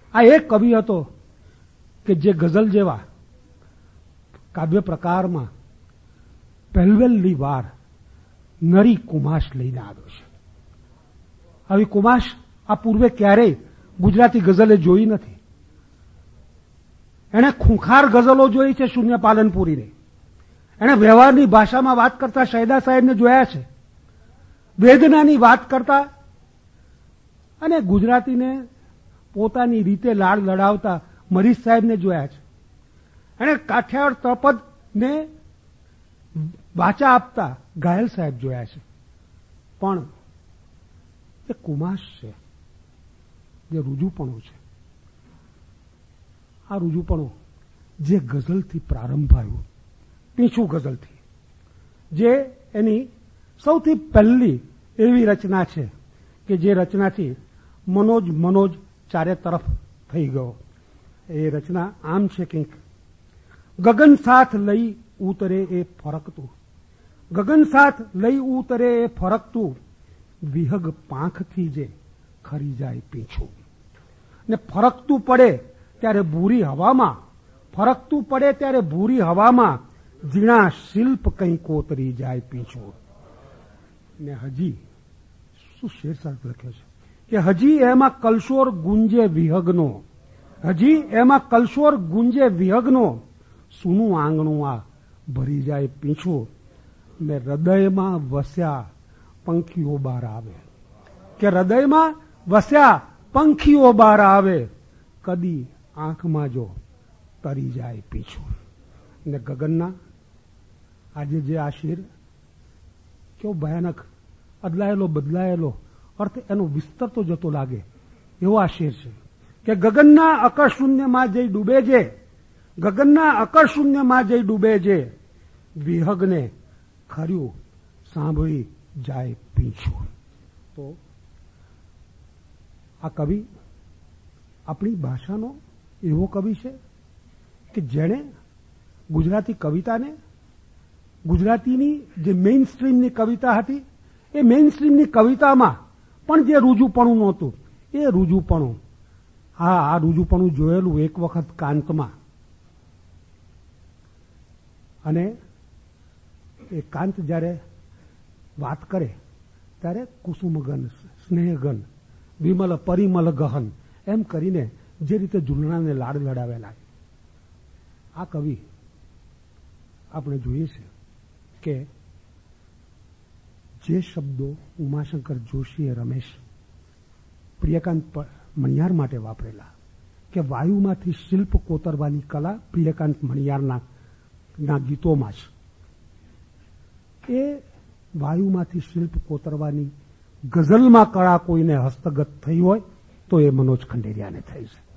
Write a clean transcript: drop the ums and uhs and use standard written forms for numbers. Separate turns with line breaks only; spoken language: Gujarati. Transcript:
આ એક કવિ હતો કે જે ગઝલ જેવા કાવ્ય પ્રકારમાં પહેલવેલી વાર નરી કુમાશ લઈને આવ્યો છે. આવી કુમાશ આ પૂર્વે ક્યારેય ગુજરાતી ગઝલે જોઈ નથી. એણે ખૂંખાર ગઝલો જોઈ છે શૂન્ય પાલનપુરીને. એણે વ્યવહારની ભાષામાં વાત કરતા શૈદા સાહેબને જોયા છે, વેદનાની વાત કરતા અને ગુજરાતીને પોતાની રીતે લાડ લડાવતા મરીઝ સાહેબને જોયા છે. એણે કાઠિયાવાડ તળપદને વાચા આપતા ઘાયલ સાહેબ જોયા છે. પણ એ કુમાશ છે, જે રૂજુપણું છે. આ રૂજુપણું જે ગઝલથી પ્રારંભ આવ્યું, પીછું ગઝલથી, જે એની સૌથી પહેલી એવી રચના છે કે જે રચનાથી મનોજ ચારે તરફ થઈ ગયો. એ રચના આમ છે કંઈક, ગગન સાથ લઈ ઉતરે એ ફરકતું, ગગન સાથ લઈ ઉતરે એ ફરકતું, વિહગ પાંખથી જે ખરી જાય પીછું. ને ફરકતું પડે ત્યારે ભૂરી હવામાં, ફરકતું પડે ત્યારે ભૂરી હવામાં, ઝીણા શિલ્પ કંઈ કોતરી જાય પીછું. ને હજી શું શેર સાહેબ લખ્યો છે કે હજી એમાં કલશોર ગુંજે વિહગનો, હજી એમાં કલશોર ગુંજે વિહગનો, સૂનું આંગણું આ ભરી જાય પીછું. ને હૃદયમાં વસ્યા પંખીઓ બહાર આવે, કે હૃદયમાં વસ્યા પંખીઓ બહાર આવે, કદી આંખમાં જો તરી જાય પીછું. ને ગગનના આજે જે આ શેર કેવો ભયાનક અદલાયેલો બદલાયેલો અર્થ એનો વિસ્તરતો જતો લાગે એવો આ શેર છે કે ગગનના અકળશૂન્યમાં જઈ ડૂબે છે, ગગનના અકળશૂન્યમાં જઈ ડૂબે છે, વિહગને ખર્યું સાંભળી જાય પીછું. તો આ કવિ આપણી ભાષાનો એવો કવિ છે કે જેણે ગુજરાતી કવિતાને, ગુજરાતીની જે મેઇન સ્ટ્રીમની કવિતા હતી એ મેઇન સ્ટ્રીમની કવિતામાં પણ જે રૂજુપણું નહોતું એ રૂજુપણું, આ રૂજુપણું જોયેલું એક વખત કાંતમાં. અને એ કાંત જ્યારે વાત કરે ત્યારે કુસુમગન, સ્નેહગન, વિમલ પરિમલ ગહન એમ કરીને જે રીતે ઝૂલણાને લાડ લડાવેલા, આ કવિ આપણે જોઈએ છે કે જે શબ્દો ઉમાશંકર જોશીએ રમેશ પ્રિયકાંત મણિયાર માટે વાપરેલા કે વાયુમાંથી શિલ્પ કોતરવાની કલા પ્રિયકાંત મણિયારના ગીતોમાં છે, એ વાયુમાંથી શિલ્પ કોતરવાની ગઝલમાં કળા કોઈને હસ્તગત થઈ હોય તો એ મનોજ ખંડેરિયાને થઈ છે.